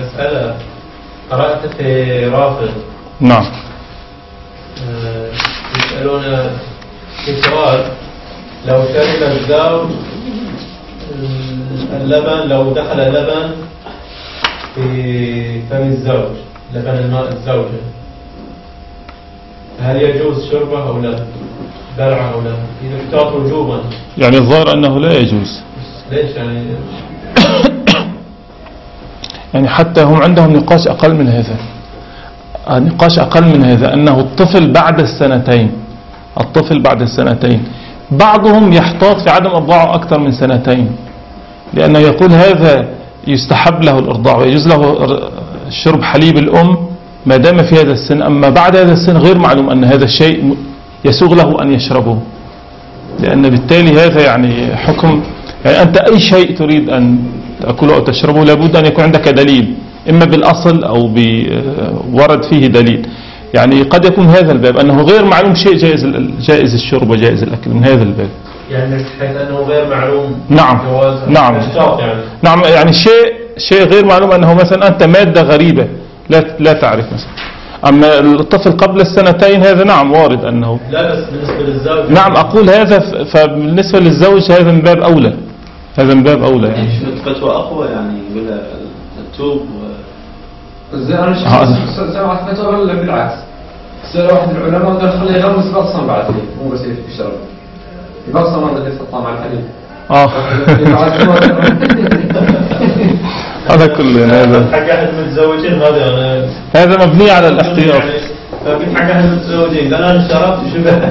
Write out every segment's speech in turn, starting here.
مسألة قرأت في رافض. نعم. يسألون في سؤال: لو شرب الزوج اللبن، لو دخل اللبن في فم الزوج، لبن الماء الزوجة، هل يجوز شربه أو لا؟ بلعه أو لا؟ إذا افترض وجوبا. يعني الظاهر أنه لا يجوز. ليش يعني؟ يعني حتى هم عندهم نقاش أقل من هذا. نقاش أقل من هذا أنه الطفل بعد السنتين، الطفل بعد السنتين بعضهم يحتاط في عدم إرضاعه أكثر من سنتين، لأنه يقول هذا يستحب له الإرضاع ويجوز له شرب حليب الأم ما دام في هذا السن، أما بعد هذا السن غير معلوم أن هذا الشيء يسوغ له أن يشربه، لأن بالتالي هذا يعني حكم. يعني أنت أي شيء تريد أن تأكله أو تشربه لابد أن يكون عندك دليل، إما بالأصل أو بورد فيه دليل. يعني قد يكون هذا الباب أنه غير معلوم شيء جائز الشرب وجائز الأكل من هذا الباب. يعني حيث أنه غير معلوم. نعم. نعم. يعني. نعم. يعني شيء غير معلوم أنه مثلا أنت مادة غريبة لا تعرف مثلا. أما الطفل قبل السنتين هذا نعم وارد أنه. لا بس بالنسبة للزوج. نعم أقول هذا، فبالنسبة للزوج هذا من باب أولى. هذا من باب أولى يعني. فتوى أقوى يعني يقول التوب أنا سمعت فتوى ولا بالعكس؟ سأل واحد العلماء قال خليه يغمس بلصم بعد ليه مو بس يشرب يبلصم هذا اللي يحطه مع الحليب. هذا كله هذا حق أحد المتزوجين هذا مبني على الاحتياط. فقلت حق أحد المتزوجين قال أنا شربت وشبه.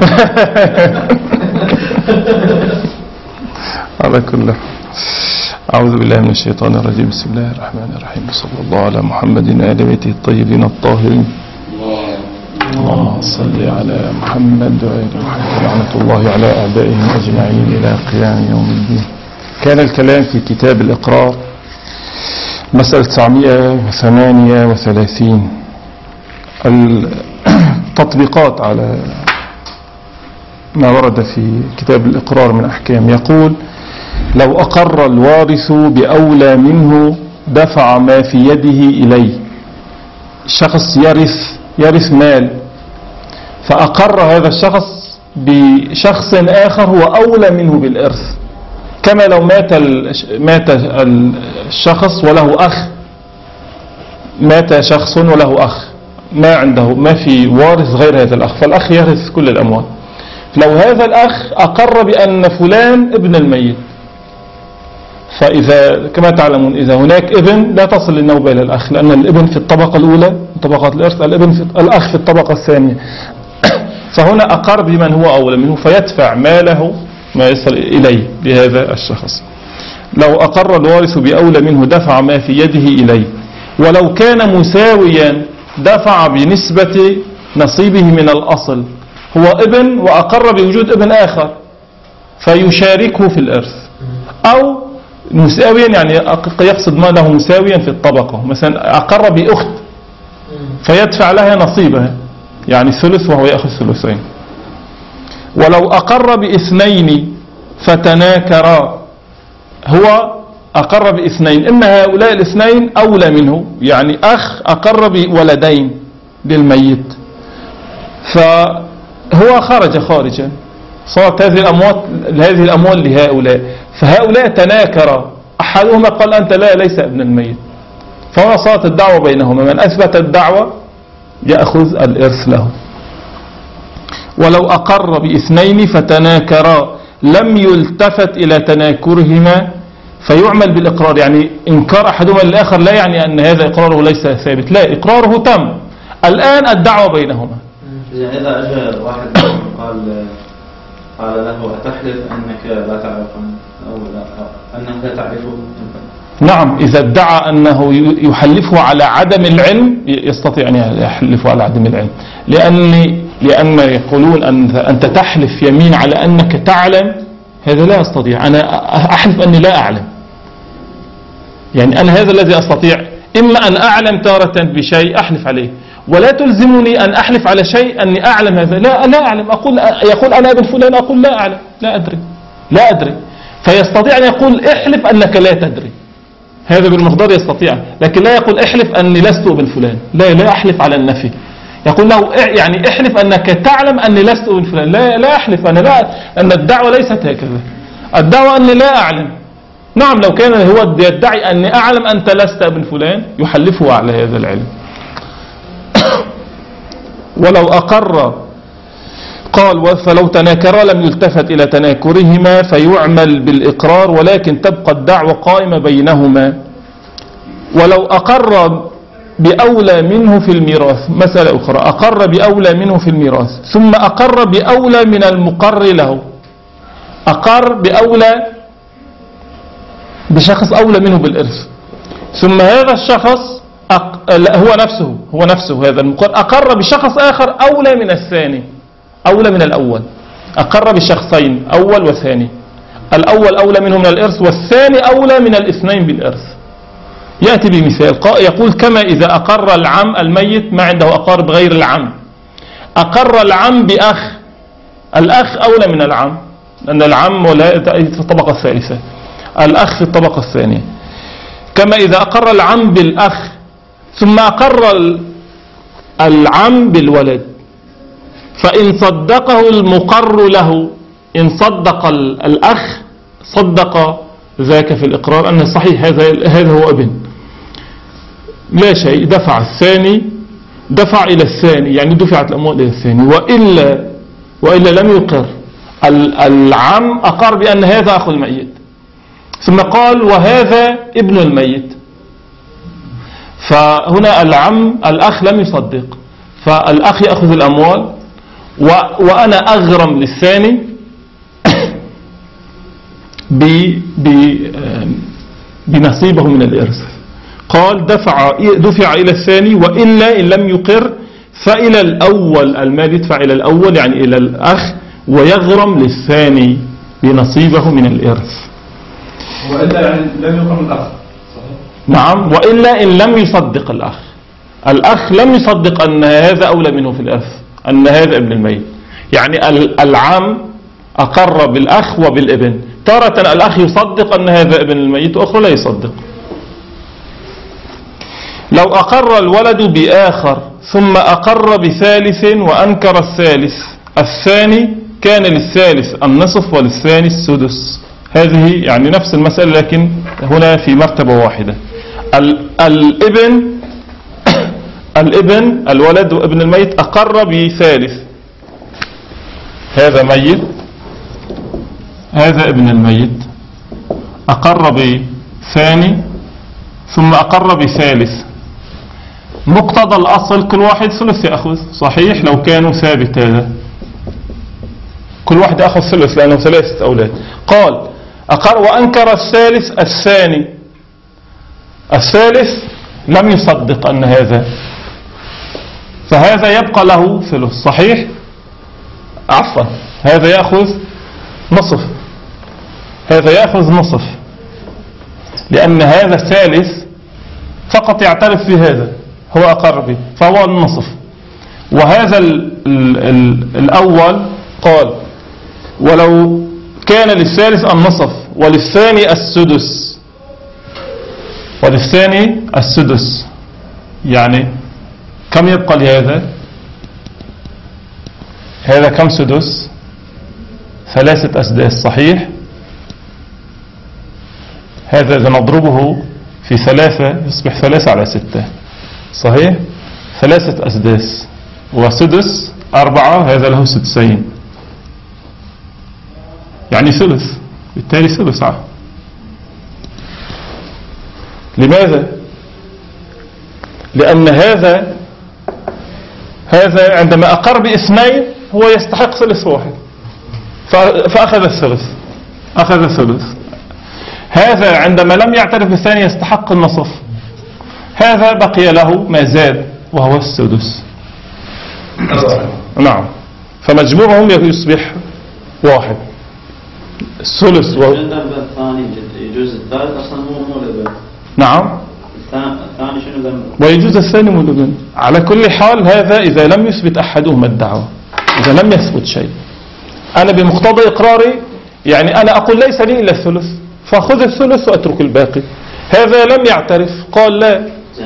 هذا كله. أعوذ بالله من الشيطان الرجيم. بسم الله الرحمن الرحيم. صلى الله على محمد وآل بيته الطيبين الطاهرين. اللهم صل على محمد وآل محمد. لعنة الله على أعدائهم أجمعين إلى قيام يوم الدين. كان الكلام في كتاب الإقرار مسألة 938 التطبيقات على ما ورد في كتاب الإقرار من أحكام. يقول: لو أقر الوارث بأولى منه دفع ما في يده إليه. شخص يرث مال، فأقر هذا الشخص بشخص آخر هو أولى منه بالإرث، كما لو مات الشخص وله أخ، مات شخص وله أخ ما عنده ما في وارث غير هذا الأخ، فالأخ يرث كل الأموال. لو هذا الأخ أقر بأن فلان ابن الميت، فإذا كما تعلمون إذا هناك ابن لا تصل النوبة إلى الأخ، لأن الابن في الطبقة الأولى طبقات الإرث، الأخ في الطبقة الثانية. فهنا أقر بمن هو أولى منه فيدفع ماله ما يصل إليه لهذا الشخص. لو أقر الوارث بأولى منه دفع ما في يده إليه، ولو كان مساويا دفع بنسبة نصيبه من الأصل. هو ابن وأقر بوجود ابن آخر فيشاركه في الإرث، أو مساويا يعني يقصد ما له مساويا في الطبقة، مثلا أقر بأخت فيدفع لها نصيبها يعني ثلث وهو يأخذ ثلثين. ولو أقر باثنين فتناكرا، هو أقر باثنين، إن هؤلاء الاثنين أولى منه، يعني أخ أقر بولدين للميت فهو خارجا، صارت هذه الأموال لهؤلاء، فهؤلاء تناكرا، أحدهما قال أنت ليس ابن الميت، فهنا صارت الدعوة بينهما، من أثبت الدعوة يأخذ الإرث له. ولو أقر باثنين فتناكرا لم يلتفت إلى تناكرهما فيعمل بالإقرار، يعني إنكار أحدهما للآخر لا يعني أن هذا إقراره ليس ثابت، لا، إقراره تم، الآن الدعوة بينهما. يعني إذا أجى واحد قال له أتحلف أنك لا تعرفه أو أنك لا تعرفه؟ نعم، إذا ادعى أنه يحلفه على عدم العلم يستطيع أن يحلفه على عدم العلم، لأن يقولون أنت تحلف يمين على أنك تعلم، هذا لا أستطيع، أنا أحلف أني لا أعلم، يعني أنا هذا الذي أستطيع، إما أن أعلم تارة بشيء أحلف عليه، ولا تلزمني أن أحلف على شيء أني أعلم هذا، لا أعلم، يقول أنا ابن فلان، أقول لا أعلم، لا أدري، فيستطيع أن يقول احلف أنك لا تدري، هذا بالمقدار يستطيع، لكن لا يقول احلف أني لست ابن فلان، لا أحلف على النفي. يقول له يعني احلف أنك تعلم أني لست ابن فلان، لا أحلف أنا لا، أن الدعوة ليست هكذا. الدعوة أني لا أعلم. نعم لو كان هو يدعي أني أعلم أنت لست ابن فلان يحلفه على هذا العلم. ولو أقر قال فلو تناكرا لم يلتفت إلى تناكرهما فيعمل بالإقرار، ولكن تبقى الدعوة قائمة بينهما. ولو أقر بأولى منه في الميراث، مسألة أخرى، أقر بأولى منه في الميراث ثم أقر بأولى من المقر له، أقر بأولى بشخص أولى منه بالإرث، ثم هذا الشخص هو نفسه هذا المقر أقر بشخص آخر أولى من الثاني، أولى من الأول. أقر بشخصين أول وثاني، الأول أولى منه من الإرث والثاني أولى من الاثنين بالإرث. يأتي بمثال يقول كما إذا أقر العم الميت ما عنده أقارب غير العم، أقر العم بأخ، الأخ أولى من العم لأن العم في الطبقة الثالثة، الأخ في الطبقة الثانية. كما إذا أقر العم بالأخ ثم أقر العم بالولد، فإن صدقه المقر له، إن صدق الأخ صدق ذاك في الإقرار أن صحيح هذا هو ابن، لا شيء، دفع الثاني، دفع إلى الثاني، يعني دفعت الأموال إلى الثاني. وإلا لم يقر العم، أقر بأن هذا أخو الميت ثم قال وهذا ابن الميت، فهنا الأخ لم يصدق، فالأخ يأخذ الأموال وأنا أغرم للثاني بنصيبه من الإرث. قال دفع إلى الثاني، وإلا إن لم يقر فإلى الأول، المال يدفع إلى الأول يعني إلى الأخ، ويغرم للثاني بنصيبه من الإرث. وإلا يعني لم يقر الأخ، صحيح؟ نعم، وإلا إن لم يصدق الأخ لم يصدق أن هذا أولى منه في الإرث، أن هذا ابن الميت. يعني العم أقر بالأخ وبالابن، تارة الأخ يصدق أن هذا ابن الميت وأخرى لا يصدق. لو أقر الولد بآخر ثم أقر بثالث وأنكر الثالث، الثاني كان للثالث النصف وللثاني السدس. هذه يعني نفس المسألة لكن هنا في مرتبة واحدة. الابن الولد وابن الميت أقر بثالث، هذا ميت، هذا ابن الميت، أقر بثاني ثم أقر بثالث. مقتضى الأصل كل واحد ثلث يأخذ، صحيح لو كانوا ثابت، هذا كل واحد يأخذ ثلث لأنه ثلاثة أولاد. قال أقر وأنكر الثالث الثالث لم يصدق أن هذا، فهذا يبقى له ثلث، صحيح؟ عفوا، هذا يأخذ نصف، هذا يأخذ نصف، لأن هذا الثالث فقط يعترف بهذا، هو أقر به فهو النصف. وهذا الأول قال ولو كان للثالث النصف وللثاني السدس، يعني كم يبقى لهذا؟ هذا كم سدس؟ 3 أسداس، صحيح؟ هذا إذا نضربه في 3 يصبح 3/6، صحيح؟ 3 أسداس وسدس 4، هذا له 2، يعني ثلث، بالتالي ثلث. لماذا؟ لأن هذا عندما أقر ب2 هو يستحق ثلث واحد، فأخذ الثلث، أخذ الثلث. هذا عندما لم يعترف بالثاني يستحق النصف، هذا بقي له ما زاد وهو السدس. نعم، فمجموعهم يصبح واحد، الثلث الثاني يجوز الثالث أصلا مو الابن. نعم، الثاني شنو ذنبه؟ ويجوز الثاني مو الابن. على كل حال هذا إذا لم يثبت أحدهما الدعوة، إذا لم يثبت شيء. أنا بمقتضى إقراري يعني أنا أقول ليس لي إلا الثلث، فأخذ الثلث وأترك الباقي. هذا لم يعترف، قال لا.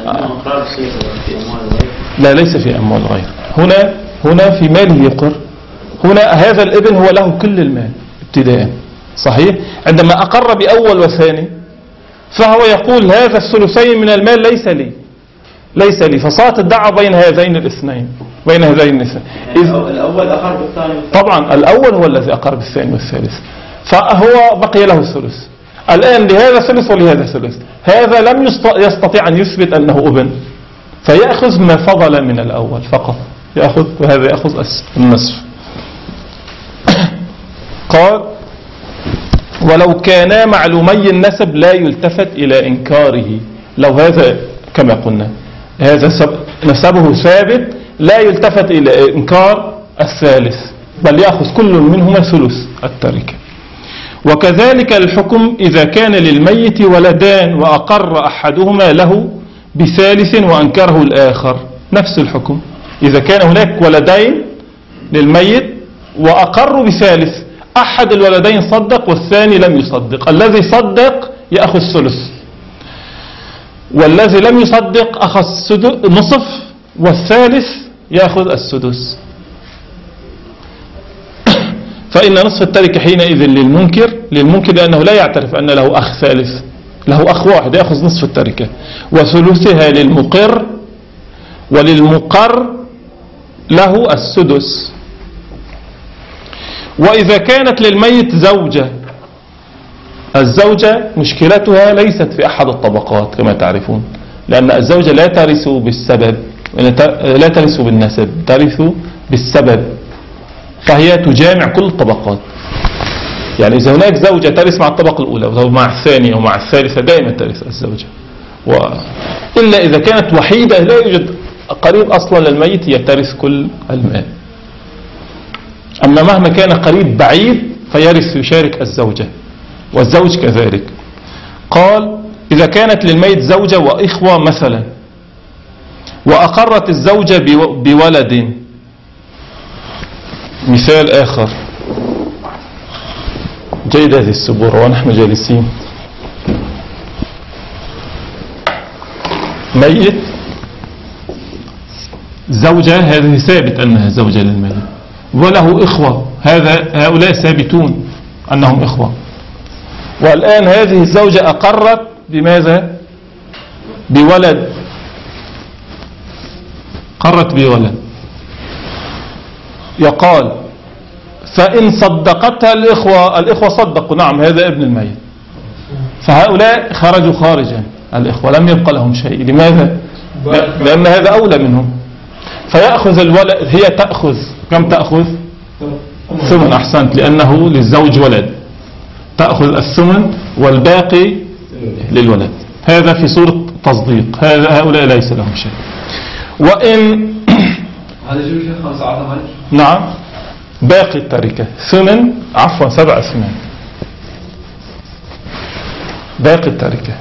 لا، ليس في أموال غير. هنا في ماله يقر. هنا هذا الابن هو له كل المال ابتداء، صحيح؟ عندما أقر بأول وثاني فهو يقول هذا الثلثين من المال ليس لي، فصارت الدعوة بين هذين الاثنين، بين هذين الاثنين. الأول أقر بالثاني. طبعا الأول هو الذي أقر بالثاني والثالث، فهو بقي له الثلث. الآن لهذا ثلث ولهذا ثلث، هذا لم يستطيع أن يثبت أنه ابن، فيأخذ ما فضل من الأول فقط، وهذا يأخذ النصف. قال ولو كانا معلومي النسب لا يلتفت إلى إنكاره. لو هذا كما قلنا هذا نسبه ثابت لا يلتفت إلى إنكار الثالث، بل يأخذ كل منهما ثلث التركة. وكذلك الحكم إذا كان للميت ولدان وأقر أحدهما له بثالث وأنكره الآخر، نفس الحكم. إذا كان هناك ولدين للميت وأقروا بثالث، أحد الولدين صدق والثاني لم يصدق، الذي صدق يأخذ ثلث، والذي لم يصدق أخذ نصف، والثالث يأخذ السدس. فإن نصف التركة حينئذ للمنكر لأنه لا يعترف أن له أخ ثالث، له أخ واحد يأخذ نصف التركة، وثلثها للمقر، وللمقر له السدس. وإذا كانت للميت زوجة، الزوجة مشكلتها ليست في أحد الطبقات كما تعرفون، لأن الزوجة لا ترث بالسبب، لا ترث بالنسب، ترث بالسبب، فهي تجامع كل الطبقات. يعني إذا هناك زوجة ترث مع الطبقة الأولى ومع الثانية ومع الثالثة دائما ترث الزوجة، إلا إذا كانت وحيدة لا يوجد قريب أصلا للميت يترث كل المال. أما مهما كان قريب بعيد فيرث يشارك الزوجة، والزوج كذلك. قال إذا كانت للميت زوجة وإخوة مثلا، وأقرت الزوجة بولد. مثال آخر، جيد هذه السبورة ونحن جالسين، ميت زوجة، هذه ثابت أنها زوجة للميت، وله إخوة، هؤلاء ثابتون أنهم إخوة. والآن هذه الزوجة أقرت بماذا؟ بولد، قرت بولد. يقال فإن صدقتها الإخوة صدقوا نعم هذا ابن الميت، فهؤلاء خرجوا خارجا، الإخوة لم يبقى لهم شيء. لماذا؟ لأن هذا أولى منهم. فيأخذ الولد، هي تأخذ كم تأخذ؟ ثمن. أحسنت، لأنه للزوج ولد، تأخذ الثمن والباقي للولد. هذا في صورة تصديق، هؤلاء ليس لهم شيء. وإن هذا شو شيء 15 نعم باقي التركة ثمن، عفوا 7 ثمان باقي التركة.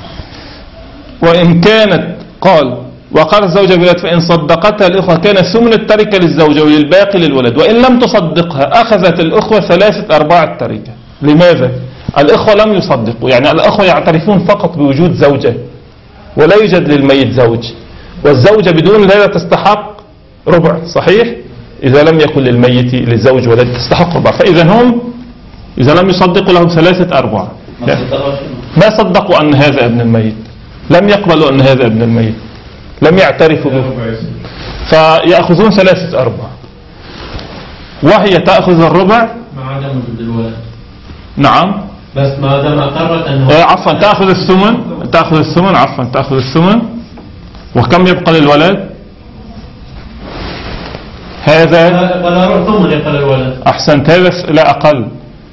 وإن كانت قال وقال الزوجة بولد فإن صدقتها الإخوة كان ثمن التركة للزوجة وللباقي للولد، وإن لم تصدقها أخذت الأخوة 3/4 التركة. لماذا؟ الإخوة لم يصدقوا، يعني الأخوة يعترفون فقط بوجود زوجة ولا يوجد للميت زوج، والزوجة بدون هذا تستحق ربع، صحيح؟ إذا لم يكن للميت للزوج ولد تستحق ربع. فإذا هم إذا لم يصدقوا لهم 3/4. ما صدقوا أن هذا ابن الميت، لم يقبلوا أن هذا ابن الميت، لم يعترفوا به، فيأخذون 3/4، وهي تأخذ الربع مع عدم وجود الولد. نعم، بس ما دام أقرت أنه عفوا تأخذ الثمن، عفوا تأخذ الثمن. وكم يبقى للولد؟ هذا ثمن يبقى للولد. أحسنت، هذا لا أقل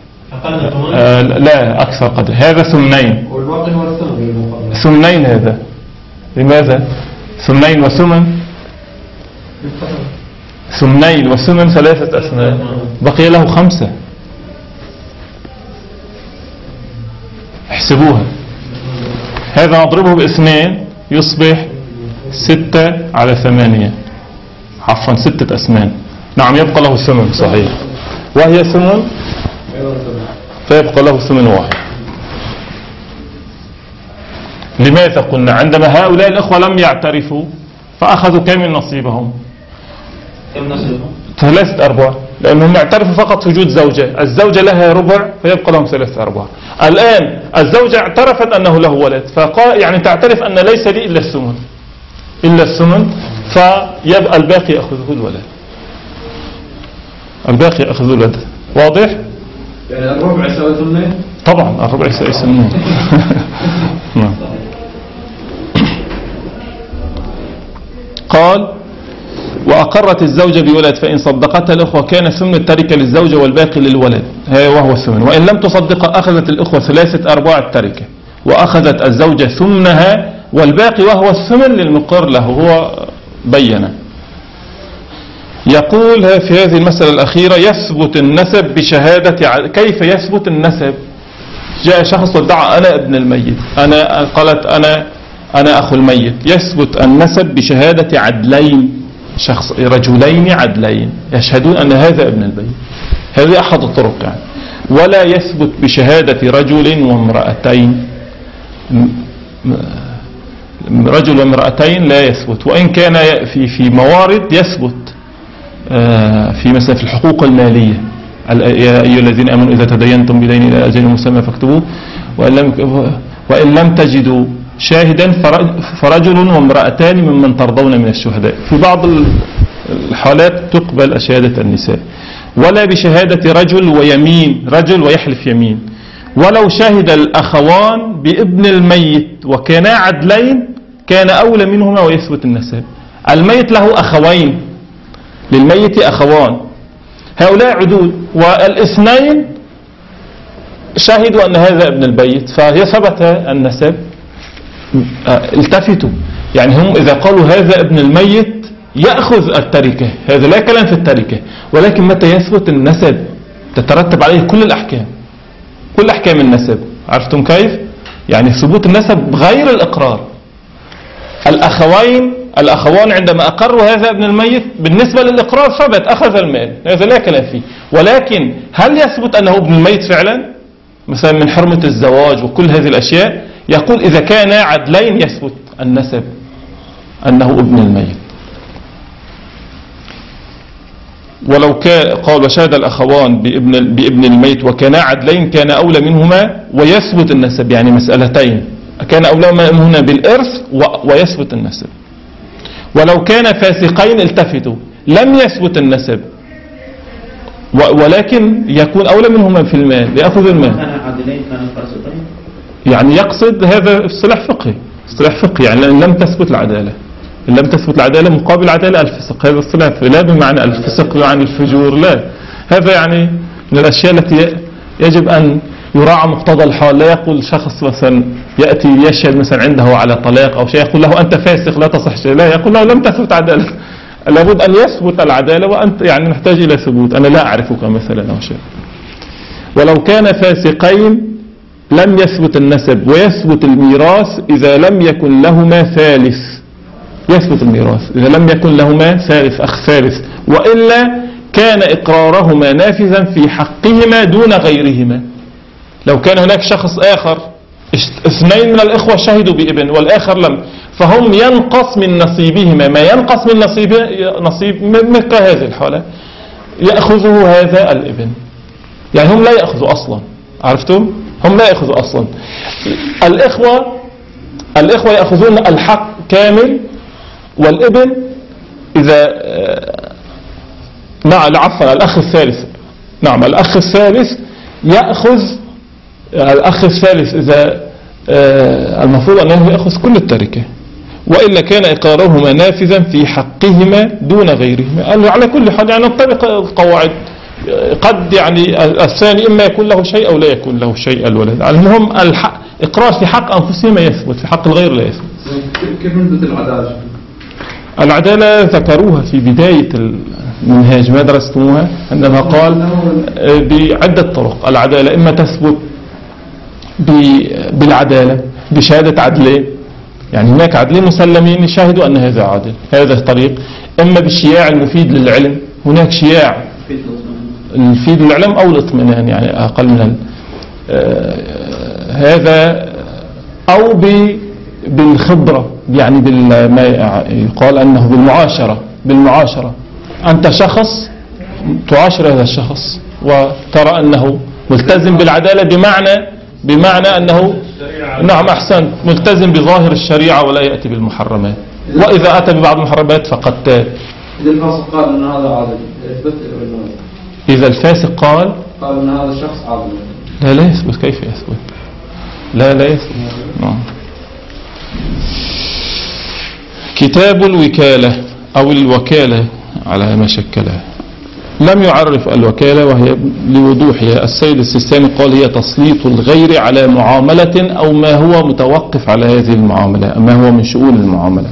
لا أكثر قدر، هذا ثمنين. والباقي هو الثمن. ثمنين هذا. لماذا؟ ثمنين وثمن، ثمنين وثمن 3 أثمان، بقي له 5. احسبوها، هذا نضربه ب2 يصبح 6/8، عفوا 6 أثمان. نعم يبقى له ثمن صحيح، وهي ثمن، فيبقى له ثمن واحد. لماذا قلنا؟ عندما هؤلاء الإخوة لم يعترفوا فأخذوا كم من نصيبهم؟ كم نصيبهم؟ 3/4، لأنهم اعترفوا فقط في وجود زوجة، الزوجة لها ربع فيبقى لهم 3/4. الآن الزوجة اعترفت أنه له ولد، فقال يعني تعترف أن ليس لي إلا الثمن، فيبقى الباقي يأخذه الولد، الباقي يأخذه الولد. واضح؟ يعني الربع يساوي 8؟ طبعا الربع يساوي 8. قال وأقرت الزوجة بولد فإن صدقتها الأخوة كان ثمن التركة للزوجة والباقي للولد، وهو الثمن. وإن لم تصدق أخذت الأخوة 3/4 التركة، وأخذت الزوجة ثمنها والباقي وهو الثمن للمقر له. هو بيّن. يقول في هذه المسألة الأخيرة يثبت النسب بشهادة. كيف يثبت النسب؟ جاء شخص وادعى أنا ابن الميت، قالت أنا أخو الميت. يثبت النسب بشهادة عدلين، رجلين عدلين يشهدون أن هذا ابن البيت. هذه أحد الطرق يعني. ولا يثبت بشهادة رجل وامرأتين، رجل وامرأتين لا يثبت، وإن كان في موارد يثبت في مثلا في الحقوق المالية، يا أيها الذين آمنوا إذا تدينتم بدين إلى أجل مسمى فاكتبوه وإن لم تجدوا شاهدا فرجل وامرأتان ممن ترضون من الشهداء. في بعض الحالات تقبل شهادة النساء. ولا بشهادة رجل ويمين، رجل ويحلف يمين. ولو شهد الأخوان بابن الميت وكانا عدلين كان أولى منهما ويثبت النسب. الميت له أخوين، للميت أخوان، هؤلاء عدول، والاثنين شهدوا أن هذا ابن البيت فهي ثبت النسب. التفتوا يعني هم إذا قالوا هذا ابن الميت يأخذ التركة، هذا لا كلام في التركة، ولكن متى يثبت النسب تترتب عليه كل الأحكام، كل أحكام النسب. عرفتم كيف؟ يعني ثبوت النسب غير الإقرار. الأخوان عندما أقروا هذا ابن الميت بالنسبة للإقرار ثبت، أخذ المال، هذا لا كلام فيه. ولكن هل يثبت أنه ابن الميت فعلا؟ مثلا من حرمة الزواج وكل هذه الأشياء، يقول إذا كان عدلين يثبت النسب أنه ابن الميت. ولو قال وشهد الأخوان بابن الميت وكانا عدلين كان أولى منهما ويثبت النسب، يعني مسألتين، كان أولى منهما بالإرث ويثبت النسب. ولو كان فاسقين التفتوا لم يثبت النسب، ولكن يكون أولى منهما في المال، ليأخذ المال. كان عادلين كانوا فاسقين، يعني يقصد هذا اصطلاح فقهي، يعني لم تثبت العدالة، إن لم تثبت العدالة مقابل العدالة الفسق، هذا اصطلاح لا بمعنى الفسق وعن الفجور، لا، هذا يعني من الأشياء التي يجب أن يراعى مقتضى الحال. لا يقول شخص مثلا يأتي يشهد مثلا عنده على طلاق أو شيء يقول له أنت فاسق لا تصح شيء، لا، يقول له لم تثبت عدالة، لابد أن يثبت العدالة وأنت يعني نحتاج إلى ثبوت، أنا لا أعرفك مثلا أو شيء. ولو كان فاسقين لم يثبت النسب ويثبت الميراث إذا لم يكن لهما ثالث، يثبت الميراث إذا لم يكن لهما أخ ثالث، وإلا كان إقرارهما نافذا في حقهما دون غيرهما. لو كان هناك شخص آخر، اثنين من الإخوة شهدوا بابن والآخر لم، فهم ينقص من نصيبهما ما ينقص من نصيب مثل هذه الحالة، يأخذه هذا الابن، يعني هم لا يأخذوا أصلا. عرفتم؟ هم لا يأخذوا أصلا. الإخوة يأخذون الحق كامل، والابن إذا عفوا الأخ الثالث، نعم الأخ الثالث يأخذ، الأخ الثالث إذا المفروض أنه يأخذ كل التركة، وإلا كان إقرارهما نافذا في حقهما دون غيرهما. على كل حال يعني نطبق القواعد، قد يعني الثاني إما يكون له شيء أو لا يكون له شيء الولد. المهم إقرار في حق أنفسهما يثبت، في حق الغير لا يثبت. كيف نثبت العدالة؟ العدالة ذكروها في بداية المنهاج، ما درستموها عندما قال بعدة طرق. العدالة إما تثبت بالعدالة بشهادة عدلين، يعني هناك عدلين مسلمين يشاهدوا أن هذا عادل، هذا طريق. إما بالشياع المفيد للعلم، هناك شياع المفيد للعلم أو الاطمئنان، يعني أقل من هذا، أو بالخبرة، يعني ما يقال أنه بالمعاشرة. أنت شخص تعاشر هذا الشخص وترى أنه ملتزم بالعدالة، بمعنى أنه نعم أحسن ملتزم بظاهر الشريعة ولا يأتي بالمحرمات، وإذا أتى ببعض المحرمات فقد تاب. إذا الفاسق قال أن هذا عادل إذا الفاسق قال أن هذا الشخص عادل، لا يثبت. كيف يثبت؟ لا يثبت. نعم. كتاب الوكالة أو الوكالة على ما شكلها. لم يعرف الوكالة، وهي لوضوحها السيد السيستاني قال هي تسليط الغير على معاملة أو ما هو متوقف على هذه المعاملة، ما هو من شؤون المعاملة،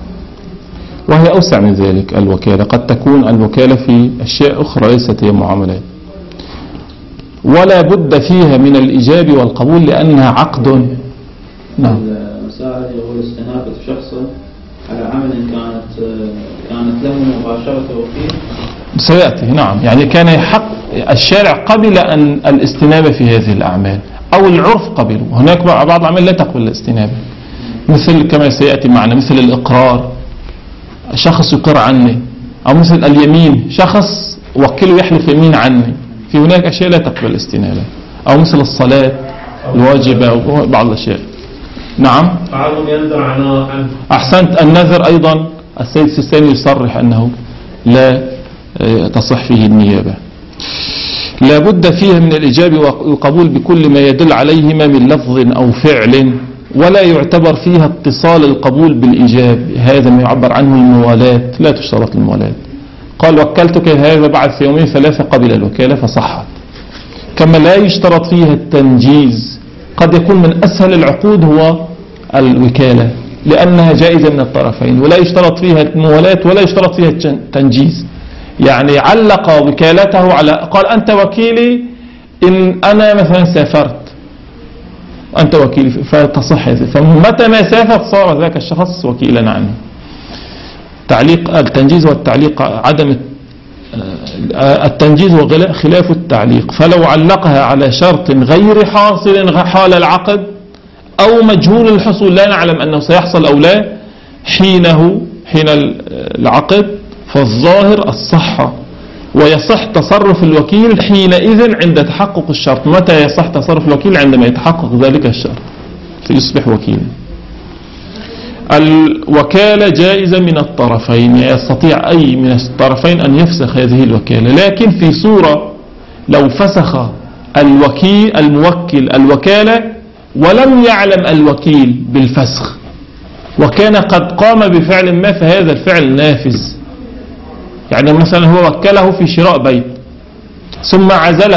وهي أوسع من ذلك. الوكالة قد تكون الوكالة في أشياء أخرى ليست هي معاملات، ولا بد فيها من الإيجاب والقبول لأنها عقد. نعم. المساعد يقول استنابة شخص على عمل كانت له مباشرة وفيه سيأتي. نعم، يعني كان يحق الشارع قبل أن الاستنابة في هذه الأعمال أو العرف قبله. هناك بعض الأعمال لا تقبل الاستنابة، مثل كما سيأتي معنا مثل الإقرار، شخص يقر عني، أو مثل اليمين، شخص وكله يحلف يمين عني. في هناك أشياء لا تقبل الاستنابة، أو مثل الصلاة الواجبة وبعض الأشياء. نعم. بعضهم ينذر عن أحسنت. النذر أيضا السيد السيستاني يصرح أنه لا تصح فيه النيابة. لا بد فيها من الإجابة والقبول بكل ما يدل عليهما من لفظ أو فعل، ولا يعتبر فيها اتصال القبول بالإجاب. هذا ما يعبر عنه الموالاة، لا تشترط الموالاة. قال وكلتك هذا بعد يومين ثلاثة قبل الوكالة فصحت. كما لا يشترط فيها التنجيز، قد يكون من أسهل العقود هو الوكالة لأنها جائزة من الطرفين، ولا يشترط فيها الموالاة ولا يشترط فيها التنجيز. يعني علق وكالته على قال أنت وكيلي إن أنا مثلا سافرت، أنت وكيلي فتصح هذه، فمتى ما سافر صار ذاك الشخص وكيلا عنه. تعليق التنجيز والتعليق عدم التنجيز وخلاف التعليق، فلو علقها على شرط غير حاصل حال العقد أو مجهول الحصول لا نعلم أنه سيحصل أو لا حين العقد، فالظاهر الصحة، ويصح تصرف الوكيل حينئذ عند تحقق الشرط. متى يصح تصرف الوكيل؟ عندما يتحقق ذلك الشرط فيصبح وكيلا. الوكالة جائزة من الطرفين، يستطيع أي من الطرفين أن يفسخ هذه الوكالة، لكن في صورة لو فسخ الموكل الوكالة ولم يعلم الوكيل بالفسخ وكان قد قام بفعل ما، فهذا الفعل نافذ. يعني مثلا هو وكله في شراء بيت ثم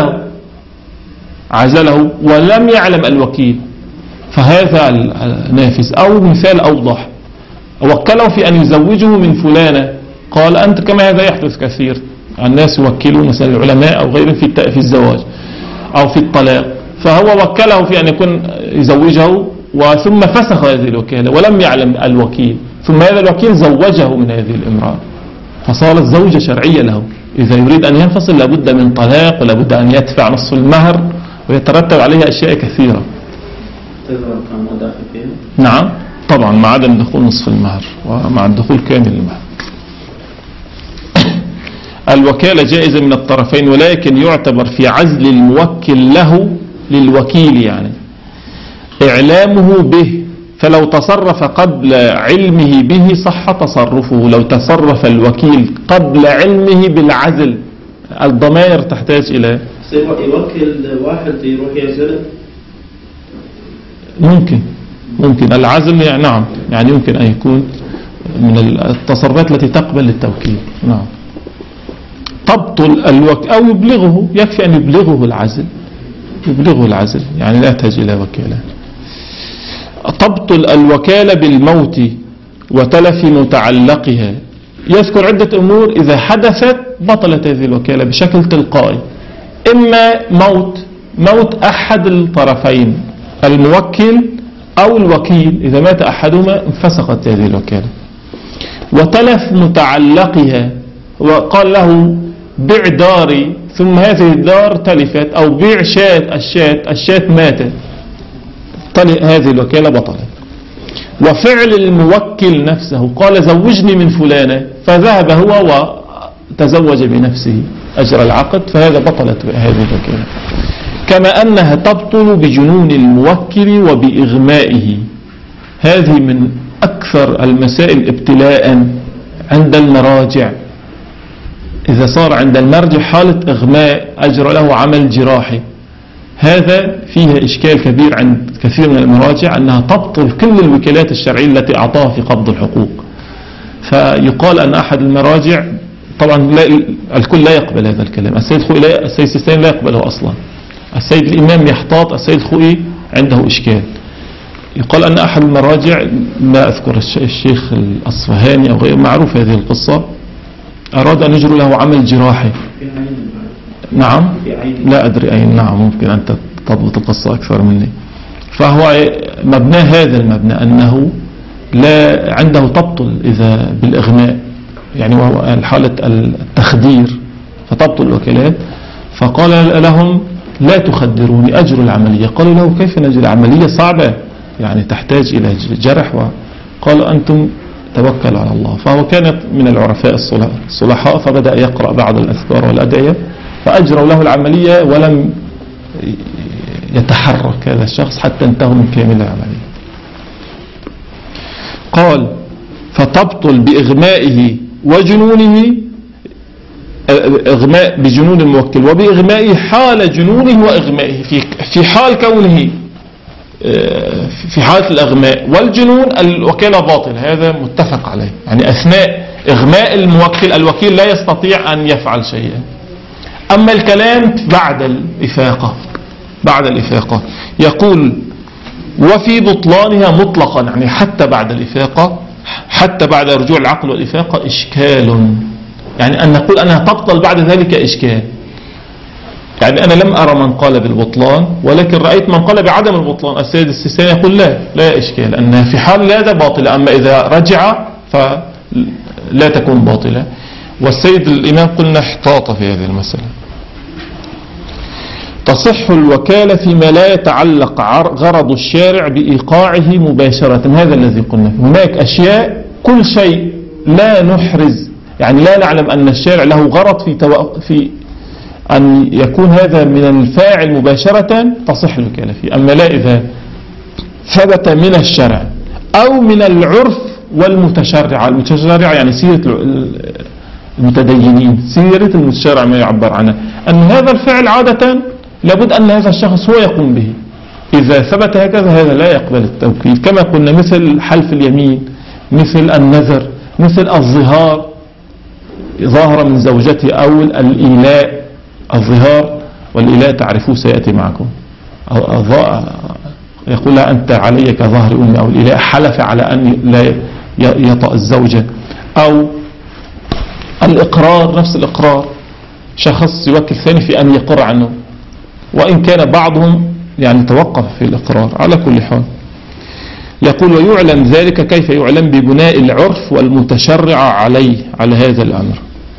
عزله ولم يعلم الوكيل، فهذا نافذ. أو مثال أوضح، وكله في أن يزوجه من فلانة، قال أنت كما هذا يحدث كثير، الناس يوكلوا مثلا العلماء أو غيرهم في الزواج أو في الطلاق، فهو وكله في أن يكون يزوجه وثم فسخ هذه الوكالة ولم يعلم الوكيل، ثم هذا الوكيل زوجه من هذه الامرأة فصارت زوجة شرعية له. إذا يريد أن ينفصل لابد من طلاق ولابد أن يدفع نصف المهر ويترتب عليها أشياء كثيرة. نعم طبعا مع عدم دخول نصف المهر ومع الدخول كامل المهر. الوكالة جائزة من الطرفين، ولكن يعتبر في عزل الموكل له للوكيل يعني إعلامه به، فلو تصرف قبل علمه به صح تصرفه. لو تصرف الوكيل قبل علمه بالعزل الضمائر تحتاج إلى يوكل واحد يروح يزل، ممكن العزل يعني نعم، يعني يمكن أن يكون من التصرفات التي تقبل التوكيل. نعم. تبطل أو يبلغه، يكفي أن يبلغه العزل يعني لا يحتاج إلى وكالة. تبطل الوكالة بالموت وتلف متعلقها. يذكر عدة أمور إذا حدثت بطلت هذه الوكالة بشكل تلقائي، إما موت أحد الطرفين الموكل أو الوكيل، إذا مات أحدهما انفسخت هذه الوكالة. وتلف متعلقها، وقال له بيع داري ثم هذه الدار تلفت، أو بيع الشاة ماتت، هذه الوكالة بطلت. وفعل الموكل نفسه قال زوجني من فلانة فذهب هو وتزوج بنفسه أجر العقد، فهذا بطلت هذه الوكالة. كما أنها تبطل بجنون الموكل وبإغمائه. هذه من أكثر المسائل ابتلاء عند المراجع. إذا صار عند المرجع حالة إغماء أجر له عمل جراحي، هذا فيها إشكال كبير عند كثير من المراجع، أنها تبطل كل الوكالات الشرعية التي أعطاها في قبض الحقوق. فيقال أن أحد المراجع، طبعا الكل لا يقبل هذا الكلام، السيد السيستاني لا يقبله أصلا، السيد الإمام يحتاط، السيد خوئي عنده إشكال. يقال أن أحد المراجع، لا أذكر الشيخ الأصفهاني أو غير معروف هذه القصة، أراد أن يجري له عمل جراحي. نعم، لا أدري أين. نعم، ممكن أنت تضبط القصة أكثر مني. فهو مبنى هذا المبنى أنه لا عنده تبطل إذا بالإغماء، يعني وهو حالة التخدير فتبطل الوكالات. فقال لهم لا تخدروني، أجر العملية. قالوا له كيف نجري العملية؟ صعبة يعني تحتاج إلى جرح. وقالوا أنتم توكلوا على الله. فهو كان من العرفاء الصلحاء، فبدأ يقرأ بعض الأذكار والأدعية، فأجروا له العملية ولم يتحرك هذا الشخص حتى انتهوا من كامل العملية. قال فتبطل بإغمائه وجنونه، إغماء بجنون الموكل وبإغمائه حال جنونه وإغمائه، في حال كونه في حالة الإغماء والجنون الوكالة باطل، هذا متفق عليه. يعني أثناء إغماء الموكل الوكيل لا يستطيع أن يفعل شيئا. أما الكلام بعد الإفاقة يقول وفي بطلانها مطلقا، يعني حتى بعد الإفاقة، حتى بعد رجوع العقل والإفاقة إشكال، يعني أن نقول أنها تبطل بعد ذلك إشكال. يعني أنا لم أرى من قال بالبطلان، ولكن رأيت من قال بعدم البطلان. السيد السيستاني يقول لا إشكال، أنها في حال لا باطلة، أما إذا رجع فلا تكون باطلة. والسيد الإمام قلنا احتاط في هذه المسألة. تصح الوكالة فيما لا يتعلق غرض الشارع بإيقاعه مباشرة، هذا الذي قلنا. هناك أشياء كل شيء لا نحرز، يعني لا نعلم أن الشارع له غرض في أن يكون هذا من الفاعل مباشرة، تصح الوكالة فيه. أما لا إذا ثبت من الشرع أو من العرف والمتشرع. المتشرع يعني سيرة المتدينين، سيرة المتشرع ما يعبر عنها، أن هذا الفعل عادة لابد أن هذا الشخص هو يقوم به. إذا ثبت هكذا هذا لا يقبل التوكيل، كما قلنا مثل حلف اليمين، مثل النذر، مثل الظهار، ظاهر من زوجته، أو الإيلاء. الظهار والإيلاء تعرفوه سيأتي معكم. يقول لها أنت علي كظهر أمي، أو الإيلاء حلف على أن لا يطأ الزوجة. أو الإقرار، نفس الإقرار، شخص يوكل ثاني في أن يقر عنه، وإن كان بعضهم يعني توقف في الإقرار. على كل حال يقول ويعلم ذلك كيف يعلم؟ ببناء العرف والمتشرع عليه على هذا الأمر.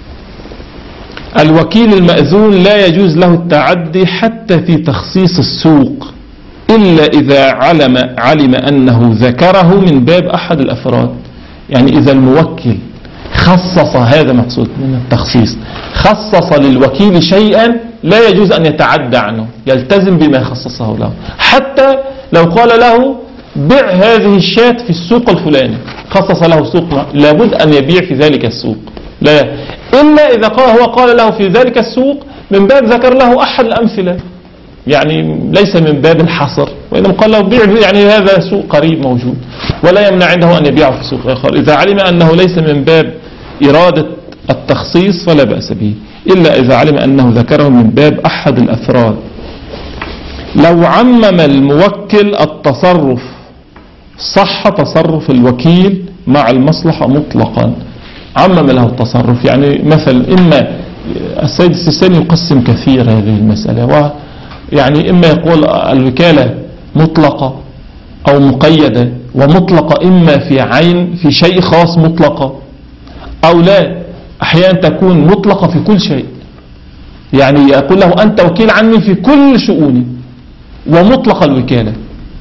الوكيل المأذون لا يجوز له التعدي حتى في تخصيص السوق، إلا إذا علم أنه ذكره من باب أحد الأفراد. يعني إذا الموكل خصص، هذا مقصود من التخصيص، خصص للوكيل شيئا لا يجوز أن يتعدى عنه، يلتزم بما خصصه له. حتى لو قال له بيع هذه الشاة في السوق الفلاني، خصص له سوق، لابد أن يبيع في ذلك السوق، لا إلا إذا هو قال له في ذلك السوق من باب ذكر له أحد الأمثلة، يعني ليس من باب الحصر، وإنما قال له بيع، يعني هذا سوق قريب موجود، ولا يمنع عنده أن يبيعه في سوق آخر. إذا علم أنه ليس من باب إرادة التخصيص فلا بأس به، إلا إذا علم أنه ذكره من باب أحد الأفراد. لو عمم الموكل التصرف صح تصرف الوكيل مع المصلحة مطلقا. عمم له التصرف، يعني مثلا إما السيد السيستاني يقسم كثير هذه المسألة، ويعني إما يقول الوكالة مطلقة أو مقيدة، ومطلقة إما في عين في شيء خاص مطلقة، أو لا، أحيانا تكون مطلقة في كل شيء. يعني يقول له أنت وكيل عني في كل شؤوني، ومطلق الوكالة.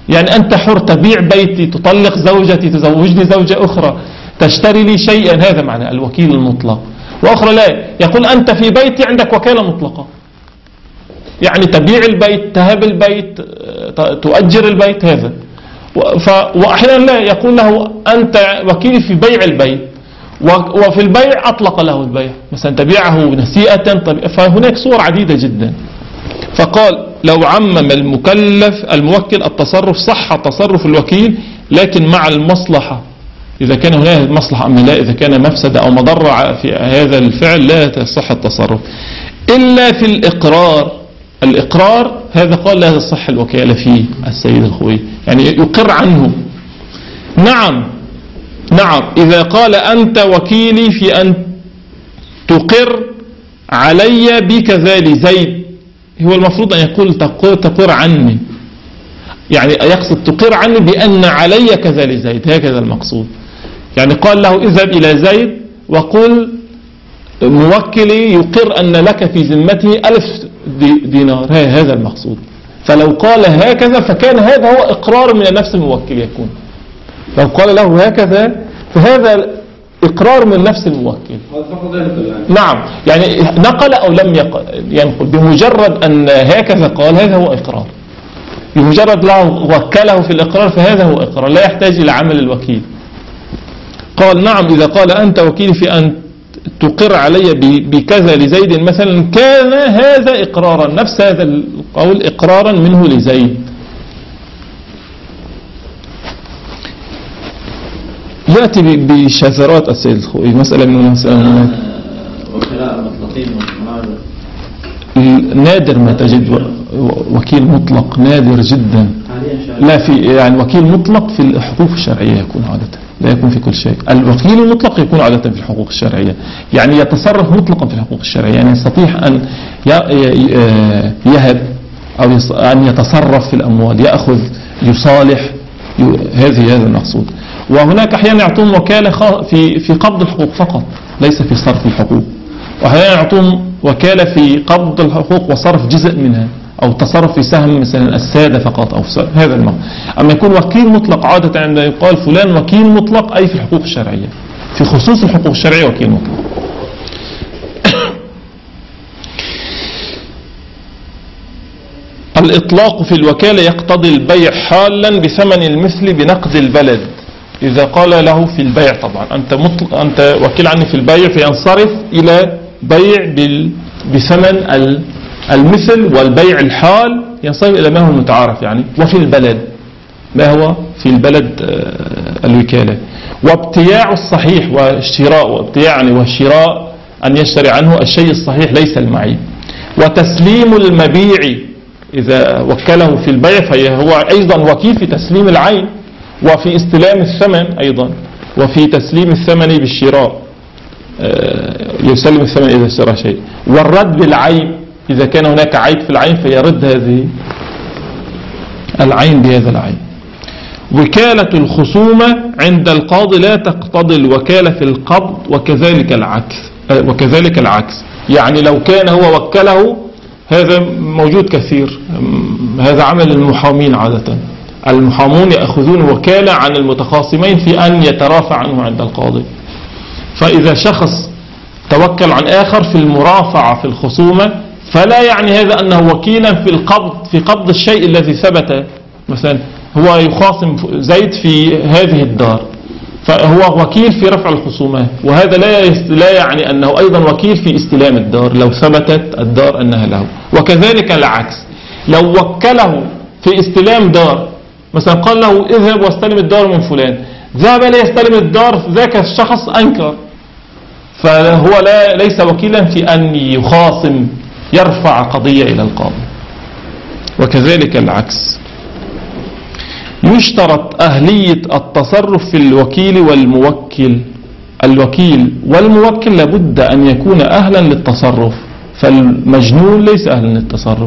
يعني أنت حر، تبيع بيتي، تطلق زوجتي، تزوجني زوجة أخرى، تشتري لي شيئا، هذا معنى الوكيل المطلق. وأخرى لا، يقول أنت في بيتي عندك وكالة مطلقة، يعني تبيع البيت، تهب البيت، تؤجر البيت، هذا. وأحيانا لا، يقول له أنت وكيل في بيع البيت، وفي البيع أطلق له البيع، مثلا تبيعه نسيئة. فهناك صور عديدة جدا. فقال لو عمم الموكل التصرف صح تصرف الوكيل، لكن مع المصلحة، إذا كان هناك مصلحة أم لا، إذا كان مفسدة أو مضرة في هذا الفعل لا تصح التصرف إلا في الإقرار هذا قال لا تصح الوكالة فيه السيد الخوي، يعني يقر عنه. نعم إذا قال أنت وكيلي في أن تقر علي بكذا لزيد، هو المفروض أن يقول تقر عني، يعني يقصد تقر عني بأن علي كذا لزيد، هكذا المقصود. يعني قال له اذهب إلى زيد وقل موكلي يقر أن لك في ذمته 1000 دينار، هذا المقصود. فلو قال هكذا فكان هذا هو إقرار من نفس الموكل يكون. لو قال له هكذا فهذا إقرار من نفس الموكل. نعم، يعني نقل أو لم ينقل، بمجرد أن هكذا قال هذا هو إقرار، بمجرد له وكله في الإقرار فهذا هو إقرار، لا يحتاج إلى عمل الوكيل. قال نعم إذا قال أنت وكيل في أن تقر علي بكذا لزيد مثلا، كان هذا إقرارا، نفس هذا القول إقرارا منه لزيد. يأتي بشذرات السيد الخوئي، مسألة من المسألة. وكلاء مطلقين نادر ما تجد وكيل مطلق، نادر جدا. لا في يعني وكيل مطلق في الحقوق الشرعية يكون عادة، لا يكون في كل شيء. الوكيل المطلق يكون عادة في الحقوق الشرعية، يعني يتصرف مطلقا في الحقوق الشرعية، يعني يستطيع أن يهب أو أن يتصرف في الأموال، يأخذ، يصالح، هذا المقصود. وهناك أحيانا يعطون وكالة في قبض الحقوق فقط، ليس في صرف الحقوق. وأحيانا يعطون وكالة في قبض الحقوق وصرف جزء منها، أو تصرف في سهم مثلا السادة فقط، أو هذا المعنى. أما يكون وكيل مطلق عادة عندما يقال فلان وكيل مطلق أي في الحقوق الشرعية، في خصوص الحقوق الشرعية وكيل مطلق. الإطلاق في الوكالة يقتضي البيع حالا بثمن المثل بنقد البلد. إذا قال له في البيع طبعا أنت وكيل عني في البيع، فينصرف إلى بيع بثمن المثل، والبيع الحال ينصرف إلى ما هو متعارف يعني. وفي البلد ما هو في البلد الوكالة. وابتياع الصحيح والشراء، وابتياع يعني والشراء أن يشتري عنه الشيء الصحيح ليس المعيب. وتسليم المبيع، إذا وكله في البيع فهو أيضا وكيل في تسليم العين، وفي استلام الثمن أيضا، وفي تسليم الثمن بالشراء، يسلم الثمن إذا اشترى شيء. والرد بالعيب، إذا كان هناك عيب في العين فيرد هذه العين بهذا العين. وكالة الخصومة عند القاضي لا تقتضي الوكالة في القبض، وكذلك العكس. يعني لو كان هو وكله، هذا موجود كثير، هذا عمل المحامين عادة. المحامون يأخذون وكالة عن المتخاصمين في أن يترافع عنه عند القاضي. فإذا شخص توكل عن آخر في المرافعة في الخصومة، فلا يعني هذا أنه وكيلا في قبض الشيء الذي ثبت. مثلا هو يخاصم زيد في هذه الدار، فهو وكيل في رفع الخصومات، وهذا لا يعني أنه أيضا وكيل في استلام الدار لو ثبتت الدار أنها له. وكذلك العكس، لو وكله في استلام دار، مثلا قال له اذهب واستلم الدار من فلان، ذهب ليستلم الدار، ذاك الشخص أنكر، فهو ليس وكيلا في أن يخاصم يرفع قضية إلى القاضي. وكذلك العكس. يشترط أهلية التصرف في الوكيل والموكل. الوكيل والموكل لابد أن يكون أهلا للتصرف، فالمجنون ليس أهلا للتصرف،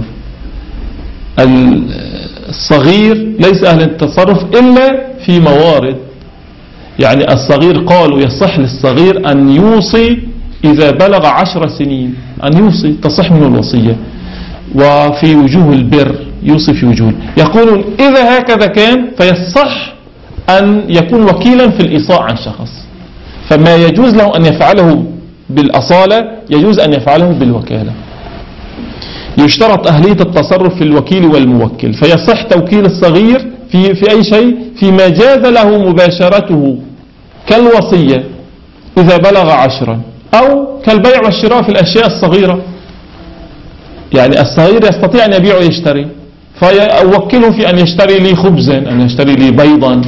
الصغير ليس أهلا للتصرف إلا في موارد. يعني الصغير قالوا يصح للصغير أن يوصي إذا بلغ 10 سنين، أن يوصي تصح منه الوصية. وفي وجوه البر يوصي في وجوه. يقولون إذا هكذا كان فيصح أن يكون وكيلا في الإيصاء عن شخص، فما يجوز له أن يفعله بالأصالة يجوز أن يفعله بالوكالة. يشترط أهلية التصرف في الوكيل والموكل، فيصح توكيل الصغير في أي شيء فيما جاز له مباشرته كالوصية إذا بلغ 10، أو كالبيع والشراء في الأشياء الصغيرة. يعني الصغير يستطيع أن يبيع ويشتري، فأوكله في أن يشتري لي خبزا، أن يشتري لي بيضا.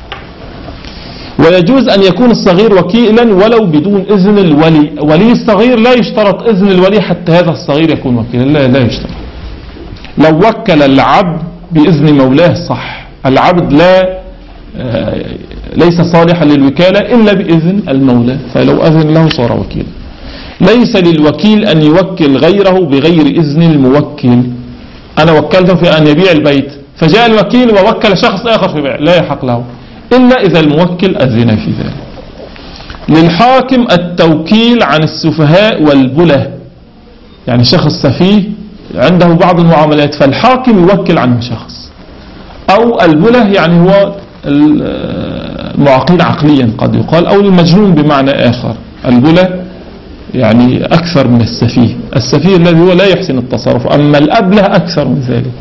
ويجوز أن يكون الصغير وكيلا ولو بدون إذن الولي. ولي الصغير لا يشترط إذن الولي حتى هذا الصغير يكون وكيلا، لا يشترط. لو وكل العبد بإذن مولاه صح. العبد ليس صالحا للوكالة إلا بإذن المولى، فلو أذن له صار وكيلا. ليس للوكيل أن يوكل غيره بغير إذن الموكل. أنا وكلته في أن يبيع البيت، فجاء الوكيل ووكل شخص آخر في بيع، لا يحق له إلا إذا الموكل أذن في ذلك. للحاكم التوكيل عن السفهاء والبله، يعني شخص سفيه عنده بعض المعاملات فالحاكم يوكل عنه شخص، أو البله يعني هو المعاقين عقليا قد يقال، أو المجنون بمعنى آخر. البله يعني أكثر من السفيه. السفيه الذي هو لا يحسن التصرف، أما الأبله أكثر من ذلك.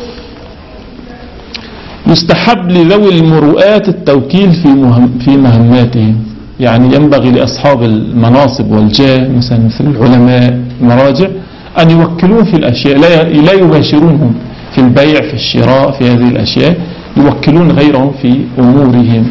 يستحب لذوي المروءات التوكيل في مهماتهم، يعني ينبغي لأصحاب المناصب والجاه مثل العلماء المراجع أن يوكلون في الأشياء، لا يباشرونهم في البيع في الشراء في هذه الأشياء، يوكلون غيرهم في أمورهم.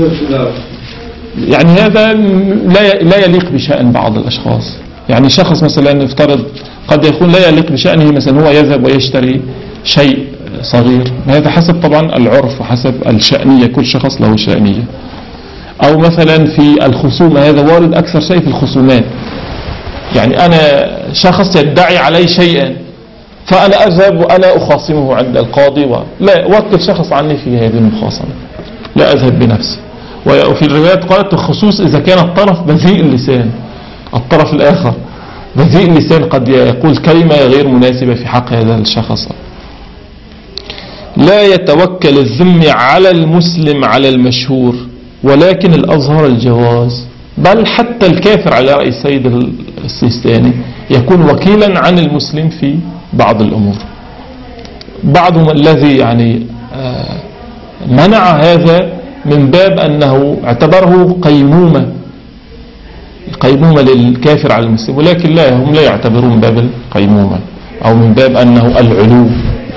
يعني هذا لا يليق بشأن بعض الأشخاص. يعني شخص مثلا نفترض قد يكون لا يليق بشأنه، مثلا هو يذهب ويشتري شيء صغير، هذا حسب طبعا العرف وحسب الشأنية، كل شخص له شأنية. أو مثلا في الخصومة، هذا وارد أكثر شيء في الخصومات. يعني أنا شخص يدعي علي شيئا فأنا أذهب وأنا أخاصمه عند القاضي لا أوكل شخص عني في هذه المخاصمة، لا أذهب بنفسي. وفي الروايات قالت الخصوص إذا كان الطرف بذيء اللسان، الطرف الآخر بذيء اللسان قد يقول كلمة غير مناسبة في حق هذا الشخص. لا يتوكل الذمي على المسلم على المشهور، ولكن الأظهر الجواز. بل حتى الكافر على رأي السيد السيستاني يكون وكيلا عن المسلم في بعض الأمور. بعضهم الذي يعني منع هذا من باب أنه اعتبره قيمومة للكافر على المسلم، ولكن لا، هم لا يعتبرون من باب القيمومة أو من باب أنه العلو.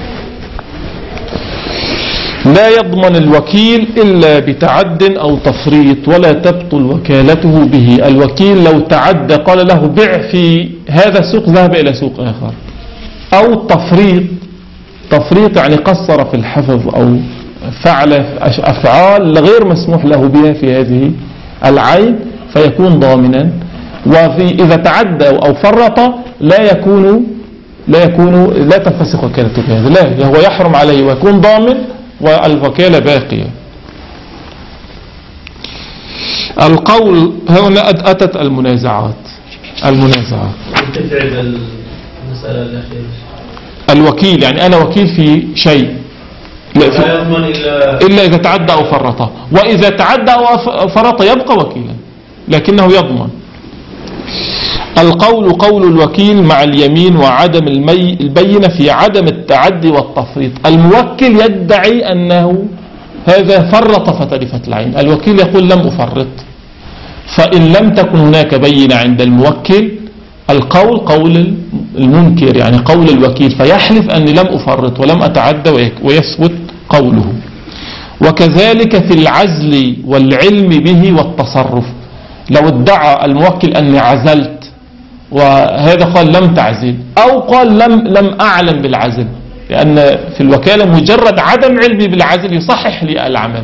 لا يضمن الوكيل إلا بتعد أو تفريط، ولا تبطل وكالته به. الوكيل لو تعدى قال له بع في هذا السوق، ذهب إلى سوق آخر. أو تفريط يعني قصر في الحفظ أو فعل أفعال غير مسموح له بها في هذه العين، فيكون ضامنا. وإذا تعدى أو فرط لا تنفسخ وكالته بهذا، لا، هو يحرم عليه ويكون ضامن والوكالة باقية. القول هنا أتت المنازعات. تفعل المسألة الأخيرة. الوكيل يعني أنا وكيل في شيء لا يضمن إلا إذا تعدى أو فرط، وإذا تعدى أو فرط يبقى وكيلا لكنه يضمن. القول قول الوكيل مع اليمين وعدم البينة في عدم التعدي والتفريط. الموكل يدعي أنه هذا فرط فتلفت العين، الوكيل يقول لم أفرط. فإن لم تكن هناك بينة عند الموكل، القول قول المنكر يعني قول الوكيل، فيحلف أني لم أفرط ولم أتعدى ويثبت قوله. وكذلك في العزل والعلم به والتصرف. لو ادعى الموكل أني عزلت وهذا قال لم تعزل، أو قال لم أعلم بالعزل، لأن في الوكالة مجرد عدم علمي بالعزل يصحح لي العمل.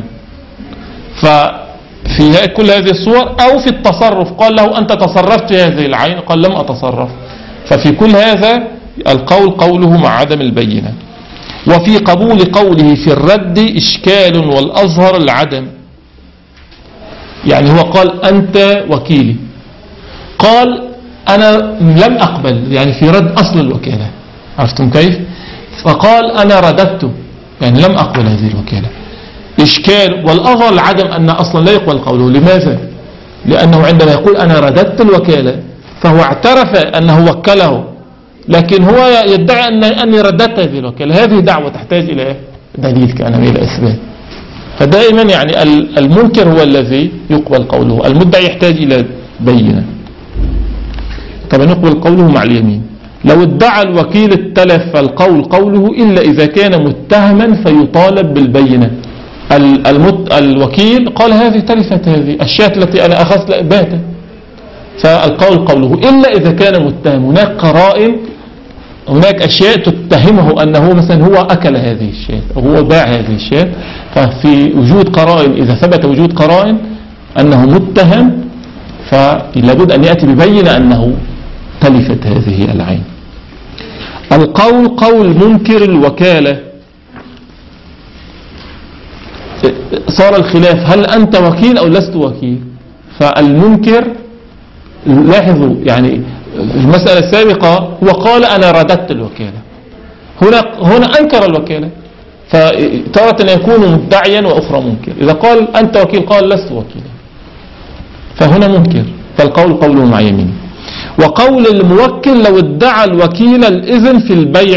ففي كل هذه الصور. أو في التصرف قال له أنت تصرفت في هذه العين، قال لم أتصرف. ففي كل هذا القول قوله مع عدم البينة. وفي قبول قوله في الرد إشكال والأظهر العدم. يعني هو قال أنت وكيلي، قال أنا لم أقبل، يعني في رد أصل الوكالة. عرفتم كيف؟ فقال أنا رددت، يعني لم أقبل هذه الوكالة. إشكال والأظهر العدم أن أصلا لا يقبل قوله. لماذا؟ لأنه عندما يقول أنا رددت الوكالة فهو اعترف أنه وكله، لكن هو يدعي أني رددت هذه الوكالة. هذه دعوة تحتاج إلى دليل كان إلى إثبات. فدائما يعني المنكر هو الذي يقبل قوله، المدعي يحتاج إلى بينة. طبعا يقبل قوله مع اليمين. لو ادعى الوكيل التلف فالقول قوله إلا إذا كان متهما فيطالب بالبينة. الوكيل قال هذه تلفت، هذه الشاة التي أنا أخذت لأباته، فالقول قوله إلا إذا كان متهم. هناك قرائن، هناك أشياء تتهمه أنه مثلا هو أكل هذه الشاة أو هو باع هذه الشاة، ففي وجود قرائن، إذا ثبت وجود قرائن أنه متهم فلابد أن يأتي ببينة أنه تلفت هذه العين. القول قول منكر الوكالة. صار الخلاف هل أنت وكيل أو لست وكيل. فالمنكر لاحظوا يعني المسألة السابقة هو قال أنا رددت الوكالة، هنا أنكر الوكالة، فتارة يكون مدعيا وأخرى منكر. إذا قال أنت وكيل قال لست وكيلا فهنا منكر، فالقول قوله مع يمينه. وقول الموكل لو ادعى الوكيل الإذن في البيع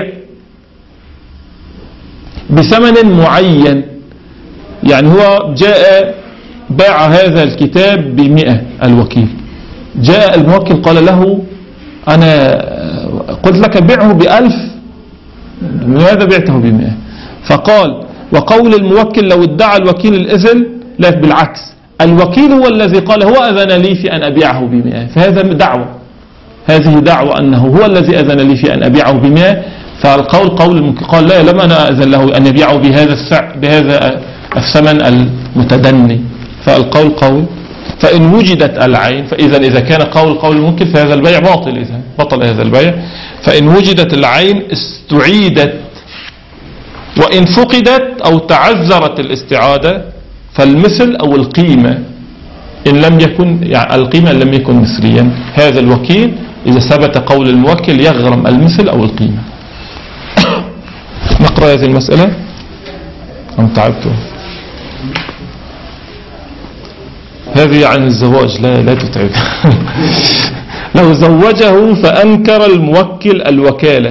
بثمن معين، يعني هو جاء باع هذا الكتاب ب100 الوكيل، جاء الموكل قال له أنا قلت لك بيعه ب1000 لماذا بعته ب100؟ فقال وقول الموكل لو ادعى الوكيل الإذن، لا بالعكس، الوكيل هو الذي قال هو أذن لي في أن أبيعه ب100، فهذا دعوة، هذه دعوة أنه هو الذي أذن لي في أن أبيعه ب100. فالقول قول الموكل قال لا، لم أنا أذن له أن يبيعه بهذا الثمن المتدني، فالقول قول. فإن وجدت العين، فإذا إذا كان قول الموكل فهذا البيع باطل، إذا بطل هذا البيع. فإن وجدت العين استعيدت، وإن فقدت أو تعذرت الاستعادة فالمثل أو القيمة إن لم يكن، يعني القيمة إن لم يكن مثليا، هذا الوكيل إذا ثبت قول الموكل يغرم المثل أو القيمة. نقرأ هذه المسألة أم تعبتم؟ هذه عن الزواج، لا تتعب. لو زوجه فأنكر الموكل الوكالة،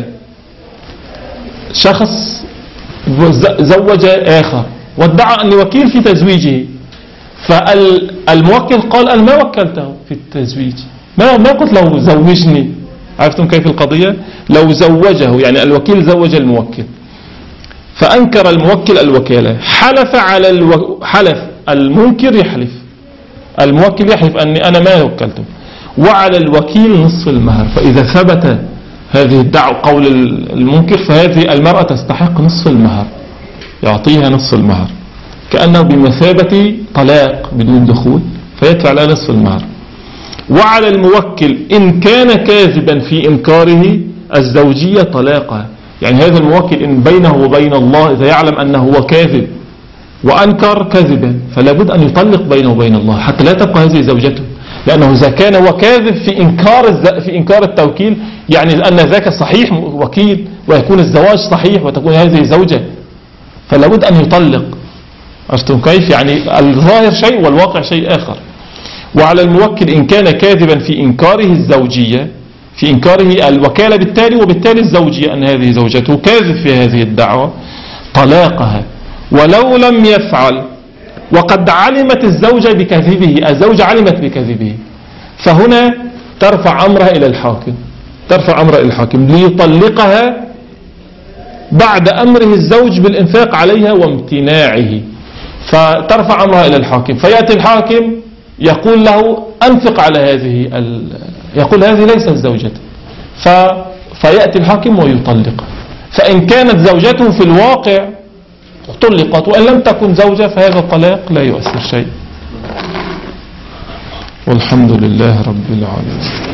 شخص زوج آخر وادعى أني وكيل في تزويجه، فالموكل قال أنا ما وكلته في التزويج، ما قلت له زوجني. عرفتم كيف القضية؟ لو زوجه يعني الوكيل زوج الموكل، فأنكر الموكل الوكالة، حلف المنكر يحلف، الموكل يحلف أني أنا ما وكلته، وعلى الوكيل نصف المهر. فإذا ثبت هذه الدعوة قول المنكر فهذه المرأة تستحق نصف المهر، يعطيها نصف المهر كأنه بمثابة طلاق بدون دخول، فيدفع لها نصف المهر. وعلى الموكل إن كان كاذبا في إنكاره الزوجية طلاقها، يعني هذا الموكل إن بينه وبين الله إذا يعلم أنه هو كاذب وأنكر كذبا فلا بد أن يطلق بينه وبين الله حتى لا تبقى هذه زوجته، لأنه إذا كان هو كاذب في إنكار التوكيل يعني أن ذاك صحيح وكيل ويكون الزواج صحيح وتكون هذه زوجة، فلا بد أن يطلق. عرفتم كيف؟ يعني الظاهر شيء والواقع شيء آخر. وعلى الموكل إن كان كاذبا في إنكاره الزوجية، في إنكاره الوكالة بالتالي وبالتالي الزوجية أن هذه زوجته، كاذب في هذه الدعوة، طلاقها. ولو لم يفعل وقد علمت الزوجة بكذبه، الزوجة علمت بكذبه، فهنا ترفع أمرها إلى الحاكم، ليطلقها بعد أمره الزوج بالإنفاق عليها وامتناعه، فترفع أمرها إلى الحاكم، فيأتي الحاكم يقول له أنفق على هذه يقول هذه ليست زوجته، فيأتي الحاكم ويطلقها. فإن كانت زوجته في الواقع طلقت، وإن لم تكن زوجة فهذا الطلاق لا يؤثر شيء. والحمد لله رب العالمين.